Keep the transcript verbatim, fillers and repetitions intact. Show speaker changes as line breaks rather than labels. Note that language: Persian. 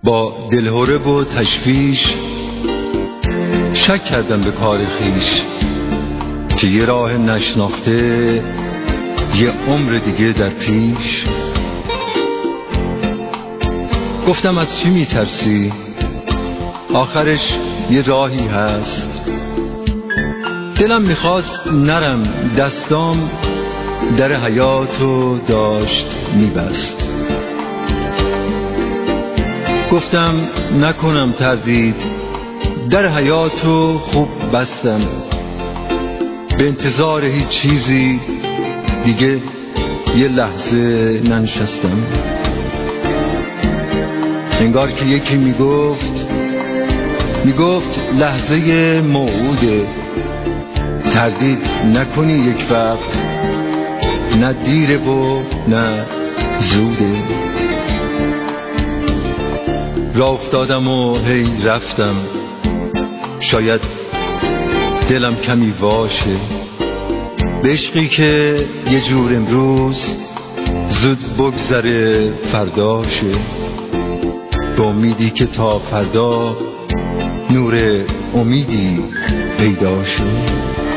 با دلهره و تشویش شک کردم به کار خویش که یه راه نشناخته یه عمر دیگه در پیش. گفتم از چی میترسی؟ آخرش یه راهی هست. دلم میخواست نرم، دستام در حیاتو داشت میبست. گفتم نکنم تردید، در حیاتو خوب بستم. به انتظار هیچ چیزی دیگه یه لحظه ننشستم. انگار که یکی میگفت میگفت لحظه موعوده، تردید نکنی یک وقت، نه دیره و نه زوده. راه افتادم و هی رفتم، شاید دلم کمی واشه به عشقی که یه جور امروز زود بگذره فرداشه، به امیدی که تا فردا نور امیدی پیدا شد.